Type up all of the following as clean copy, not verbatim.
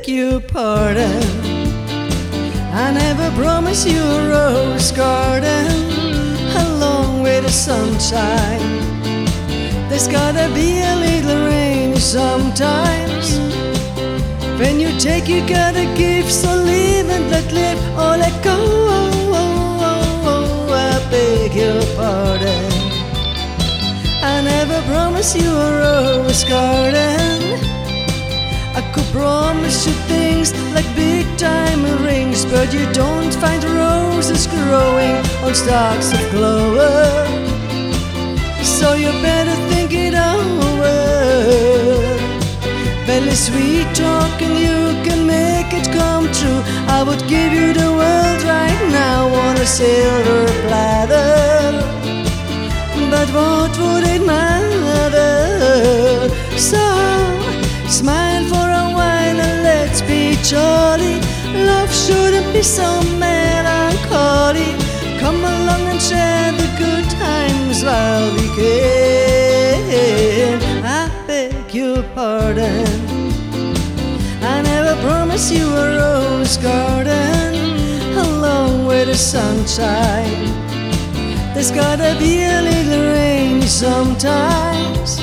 beg your pardon. I never promised you a rose garden along with the sunshine. There's gotta be a little rain sometimes. When you take, you gotta give. So live and let live, or let go. I beg your pardon. I never promised you a rose garden. I could promise you things like big diamond rings, but you don't find roses growing on stalks of clover. So you better think it over. Belly sweet talking, you can make it come true. I would give you the world right now on a silver platter, but what would it matter? So smile for a while and let's be jolly. Love shouldn't be so melancholy. Come along and share the good times while we can. I beg your pardon. I never promised you a rose garden along with the sunshine. There's gotta be a little rain sometimes.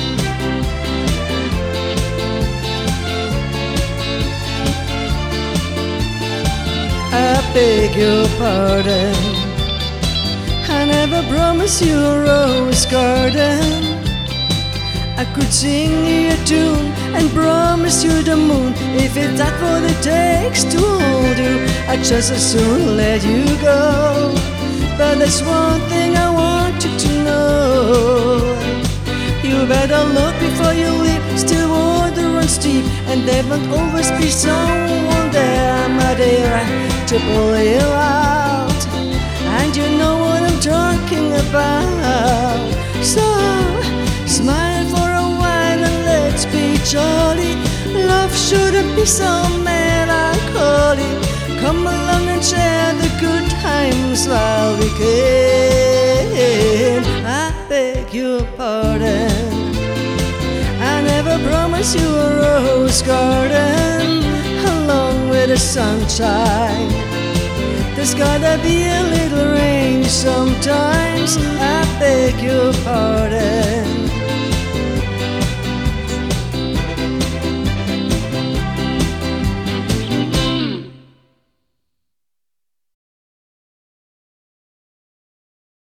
I beg your pardon. I never promised you a rose garden. I could sing you a tune and promise you the moon. If it's that what it takes to hold you, I'd just as soon let you go. But there's one thing I want you to know. You better look before you leap. Still water runs deep, and there won't always be someone there, my dear, to pull you out. And you know what I'm talking about. So smile for a while and let's be jolly. Love shouldn't be so melancholy. Come along and share the good times while we can. I beg your pardon. I never promised you a rose garden along with the sunshine. There's gotta be a little rain sometimes. I beg your pardon.